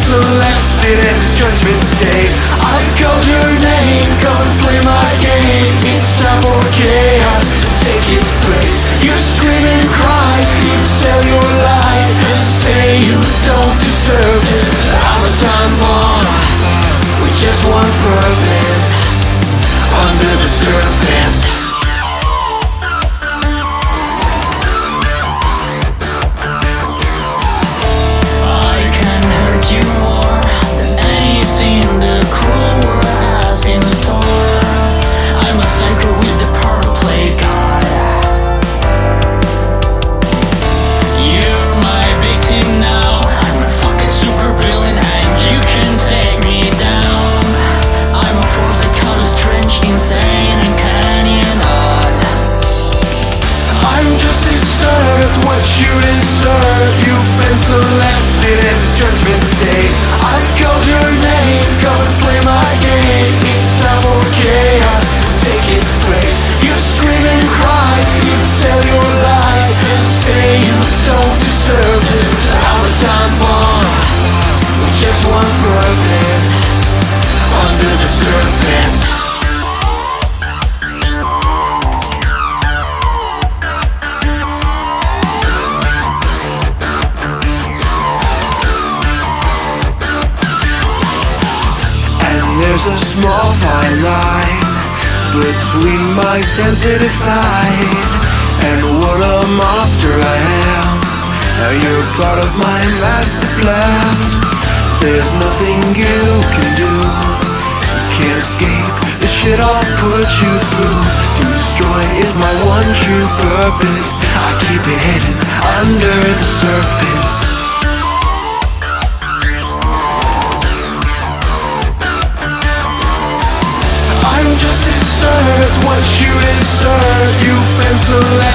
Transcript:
selected as a judgment day. I've called your name, come and play my game. It's time for chaos to take its place. You scream and cry, you tell your lies, and say you don't deserve it. I'm a time bomb with just one purpose: under the surface. What you deserve, you've been selected as a judgment day. I've called your name, come and play my game. It's time for chaos to take its place. You scream and cry, you tell your lies, and say you don't deserve it. I'm a time bomb with just one purpose: under the surface. There's a small fine line between my sensitive side and what a monster I am. Now you're part of my master plan. There's nothing you can do, you can't escape the shit I'll put you through. To destroy is my one true purpose. I keep it hidden under the surface. Just deserved what you deserve. You've been selected